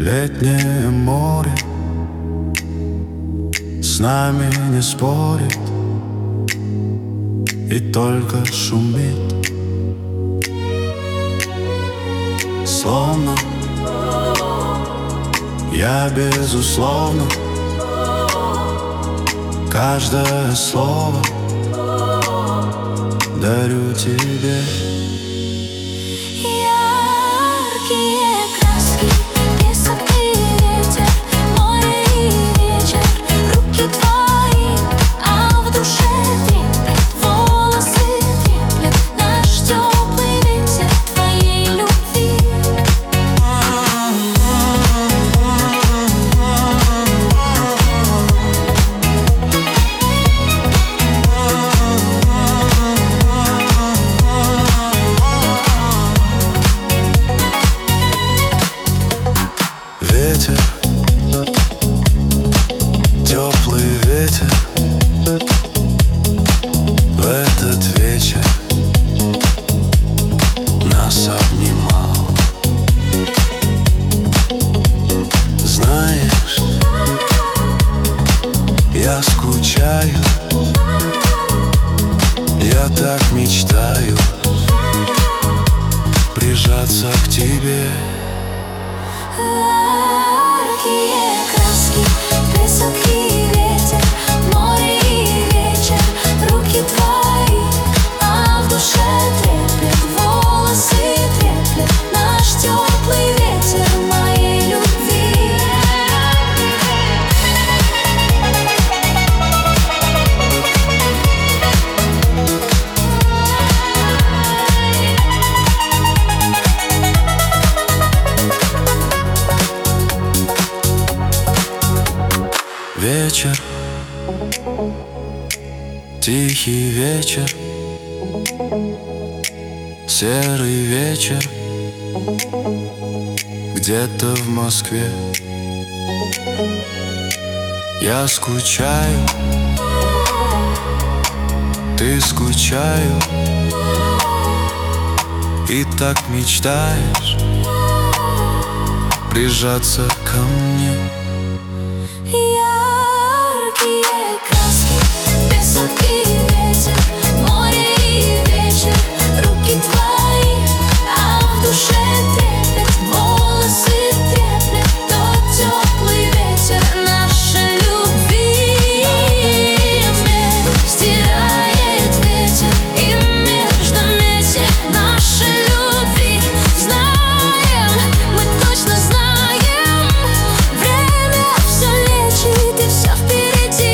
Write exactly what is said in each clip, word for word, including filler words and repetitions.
Летнее море с нами не спорит и только шумит, словно я безусловно каждое слово дарю тебе. Яркие краски, песок и ветер, море и вечер, руки твои, а в душе трепет, волосы треплет наш теплый ветер твоей любви. Ветер, теплый ветер, в этот вечер нас обнимал. Знаешь, я скучаю, я так мечтаю прижаться к тебе. Яркие краски, песок и ветер, море и вечер, руки твои, а в душе треплет, волосы треплет наш теплый ветер моей любви. Вечер, тихий вечер, серый вечер, где-то в Москве. Я скучаю, ты скучаю, и так мечтаешь прижаться ко мне. Яркие краски, песок и ветер, море и вечер, руки твои, а в душе трепет, волосы треплет тот теплый ветер нашей любви. Стирает ветер и между метель нашей любви. Знаем, мы точно знаем, время все лечит и все впереди.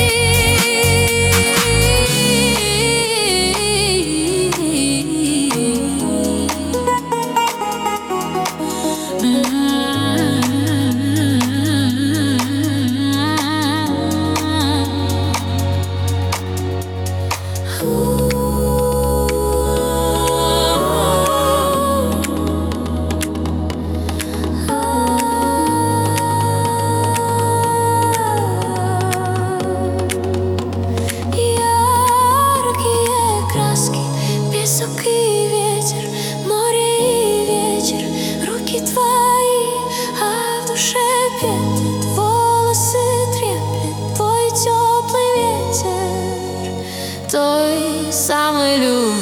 Яркие краски, песок и ветер, море и вечер, руки твои, а в душе петлет, волосы треплет твой теплый ветер той самой любви.